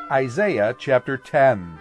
Isaiah chapter 10.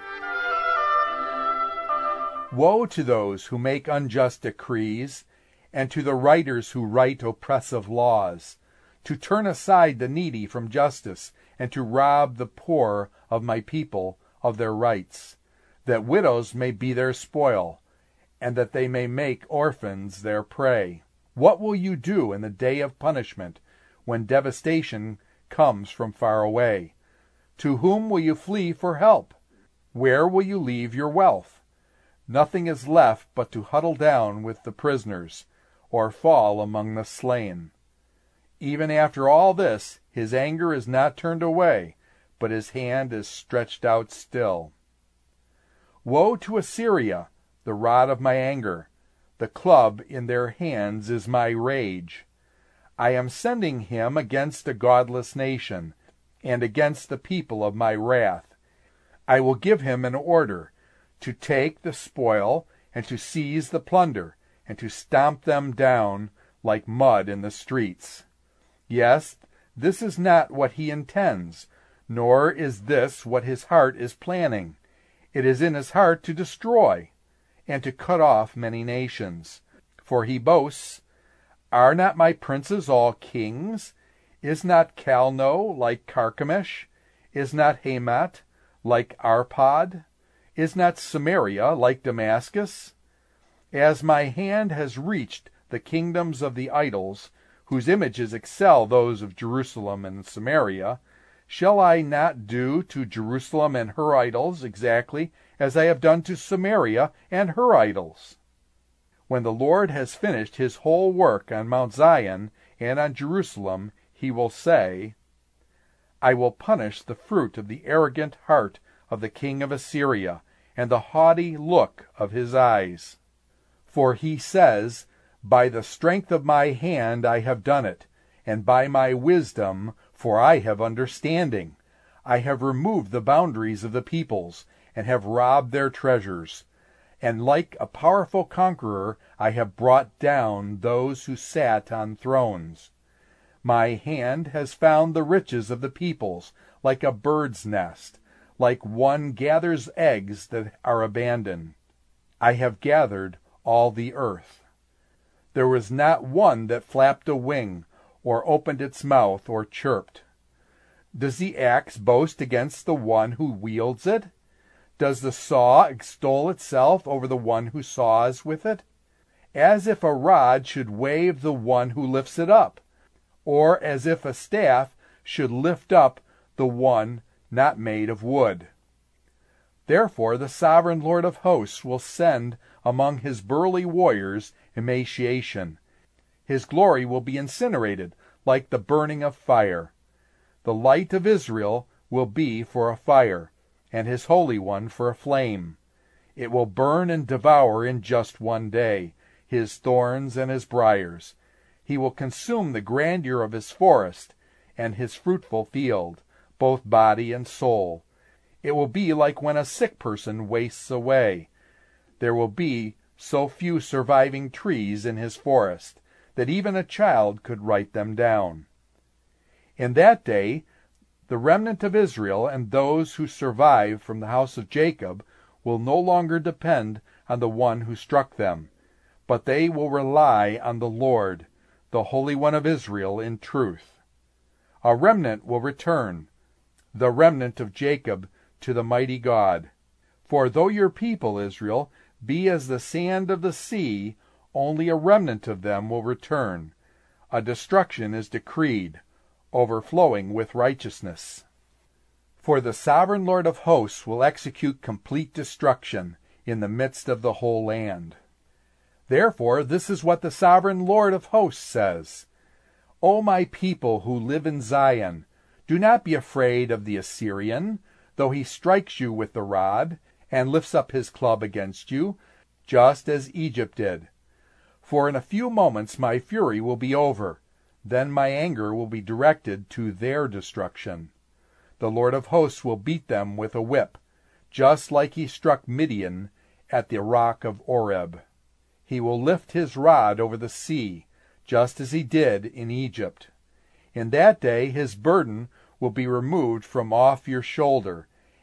Woe to those who make unjust decrees, and to the writers who write oppressive laws, to turn aside the needy from justice, and to rob the poor of my people of their rights, that widows may be their spoil, and that they may make orphans their prey. What will you do in the day of punishment, when devastation comes from far away? To whom will you flee for help? Where will you leave your wealth? Nothing is left but to huddle down with the prisoners, or fall among the slain. Even after all this, his anger is not turned away, but his hand is stretched out still. Woe to Assyria, the rod of my anger! The club in their hands is my rage. I am sending him against a godless nation, and against the people of my wrath. I will give him an order to take the spoil, and to seize the plunder, and to stamp them down like mud in the streets. Yes, this is not what he intends, nor is this what his heart is planning. It is in his heart to destroy, and to cut off many nations. For he boasts, Are not my princes all kings? Is not Calno like Carchemish? Is not Hamath like Arpad? Is not Samaria like Damascus? As my hand has reached the kingdoms of the idols, whose images excel those of Jerusalem and Samaria, shall I not do to Jerusalem and her idols exactly as I have done to Samaria and her idols? When the Lord has finished his whole work on Mount Zion and on Jerusalem, he will say, I will punish the fruit of the arrogant heart of the king of Assyria, and the haughty look of his eyes. For he says, By the strength of my hand I have done it, and by my wisdom, for I have understanding. I have removed the boundaries of the peoples, and have robbed their treasures. And like a powerful conqueror, I have brought down those who sat on thrones. My hand has found the riches of the peoples, like a bird's nest, like one gathers eggs that are abandoned. I have gathered all the earth. There was not one that flapped a wing, or opened its mouth, or chirped. Does the axe boast against the one who wields it? Does the saw extol itself over the one who saws with it? As if a rod should wave the one who lifts it up, or as if a staff should lift up the one not made of wood. Therefore the sovereign Lord of hosts will send among his burly warriors emaciation. His glory will be incinerated like the burning of fire. The light of Israel will be for a fire, and his Holy One for a flame. It will burn and devour in just one day his thorns and his briars. He will consume the grandeur of his forest and his fruitful field, both body and soul. It will be like when a sick person wastes away. There will be so few surviving trees in his forest that even a child could write them down. In that day, the remnant of Israel and those who survive from the house of Jacob will no longer depend on the one who struck them, but they will rely on the Lord, the Holy One of Israel, in truth. A remnant will return, the remnant of Jacob, to the mighty God. For though your people, Israel, be as the sand of the sea, only a remnant of them will return. A destruction is decreed, overflowing with righteousness. For the sovereign Lord of hosts will execute complete destruction in the midst of the whole land. Therefore, this is what the sovereign Lord of hosts says. O my people who live in Zion, do not be afraid of the Assyrian, though he strikes you with the rod, and lifts up his club against you, just as Egypt did. For in a few moments my fury will be over, then my anger will be directed to their destruction. The Lord of hosts will beat them with a whip, just like he struck Midian at the rock of Oreb. He will lift his rod over the sea, just as he did in Egypt. In that day his burden will be removed from off your shoulder,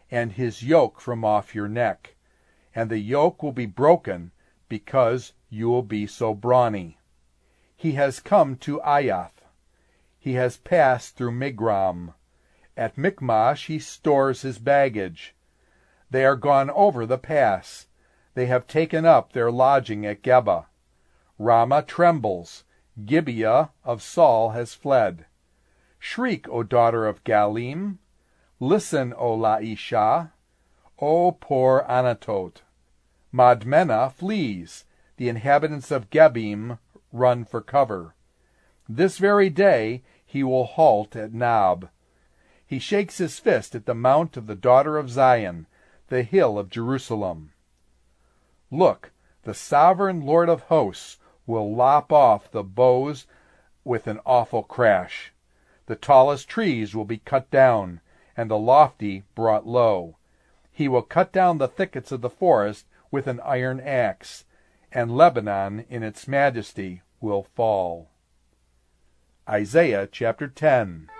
and his yoke from off your neck. And the yoke will be broken, because you will be so brawny. He has come to Ayath. He has passed through Migrom. At Michmash he stores his baggage. They are gone over the pass. They have taken up their lodging at Geba. Ramah trembles. Gibeah of Saul has fled. Shriek, O daughter of Galim. Listen, O Laishah. O poor Anatot. Madmenah flees. The inhabitants of Gebim run for cover. This very day he will halt at Nob. He shakes his fist at the mount of the daughter of Zion, the hill of Jerusalem. Look, the sovereign Lord of hosts will lop off the boughs with an awful crash. The tallest trees will be cut down, and the lofty brought low. He will cut down the thickets of the forest with an iron axe, and Lebanon in its majesty will fall. Isaiah chapter 10.